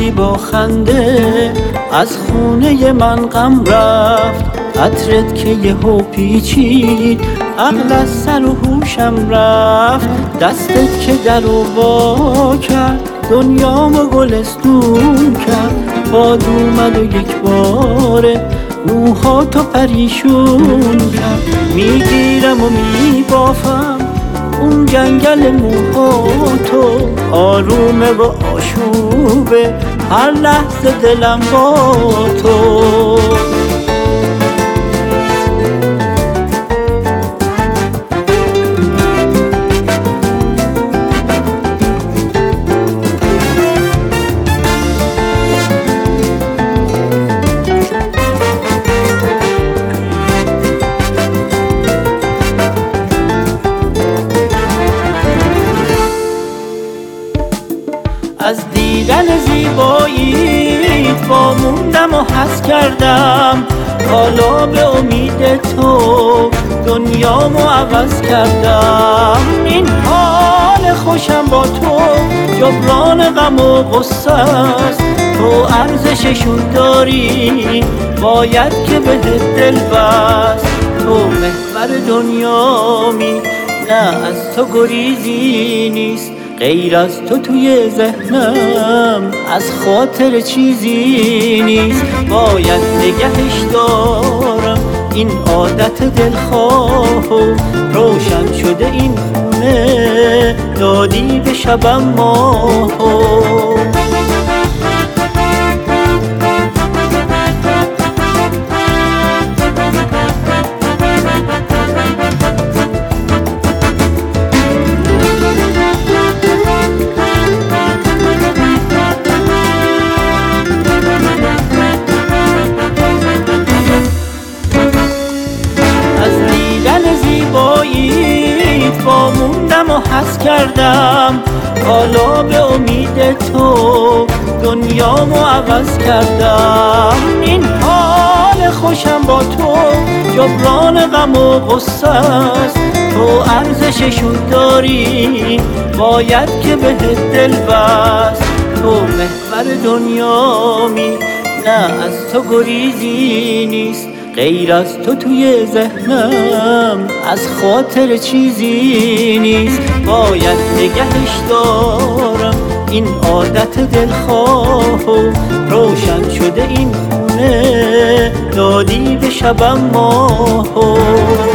اومدی با خنده، از خونه من غم رفت. عطرت که یهو پیچید، عقل از سر و هوشم رفت. دستت که درو وا کرد، دنیامو گلستون کرد. باد اومد و یک باره موهاتو پریشون کرد. میگیرم و میبافم اون جنگل موهاتو، آرومه و آشوبه هر لحظه دلم با تو. از دیدن زیباییت واموندم و حس کردم. حالا به امید تو دنیامو عوض کردم. این حال خوشم با تو جبران غم و غصه است. تو ارزششون داری، باید که بهت دل بست. تو محور دنیامی، نه از تو گریزی نیست. غیر از تو توی ذهنم از خاطر چیزی نیست. باید نگهش دارم این عادت دلخواه. روشن شده این خونه، دادی به شبم ماه. واموندم و حس کردم. حالا به امید تو دنیامو عوض کردم. این حال خوشم با تو جبران غم و غصه است. تو ارزششون داری، باید که بهت دل بست. تو محور دنیامی، نه از تو گریزی نیست. غیر از تو توی ذهنم از خاطر چیزی نیست. باید نگهش دارم این عادت دلخواه. روشن شده این خونه، دادی به شبم ماه.